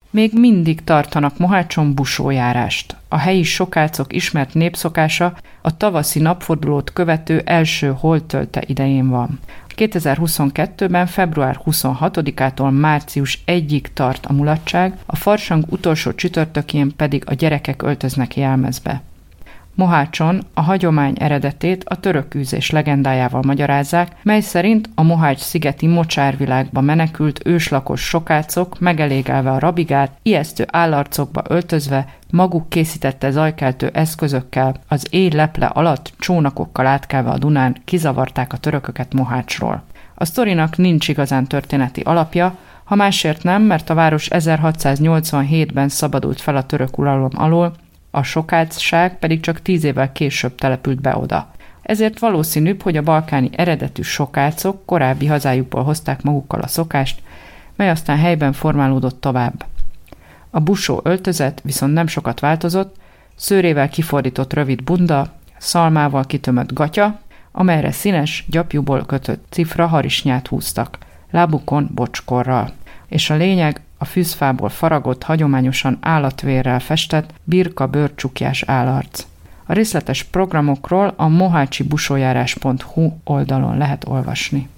Még mindig tartanak Mohácson busójárást. A helyi sokácok ismert népszokása a tavaszi napfordulót követő első holdtölte idején van. 2022-ben február 26-ától március 1-ig tart a mulatság, a farsang utolsó csütörtökén pedig a gyerekek öltöznek jelmezbe. Mohácson a hagyomány eredetét a törökűzés legendájával magyarázzák, mely szerint a Mohács-szigeti mocsárvilágba menekült őslakos sokácok megelégelve a rabigát, ijesztő állarcokba öltözve, maguk készítette zajkeltő eszközökkel, az éj leple alatt csónakokkal átkelve a Dunán kizavarták a törököket Mohácsról. A sztorinak nincs igazán történeti alapja, ha másért nem, mert a város 1687-ben szabadult fel a török uralom alól, a sokácság pedig csak 10 évvel később települt be oda. Ezért valószínűbb, hogy a balkáni eredetű sokácok korábbi hazájukból hozták magukkal a szokást, mely aztán helyben formálódott tovább. A busó öltözet viszont nem sokat változott, szőrével kifordított rövid bunda, szalmával kitömött gatya, amelyre színes, gyapjúból kötött cifra harisnyát húztak, lábukon bocskorral. És a lényeg a fűzfából faragott, hagyományosan állatvérrel festett birka bőrcsukjás állarc. A részletes programokról a mohácsibusójárás.hu oldalon lehet olvasni.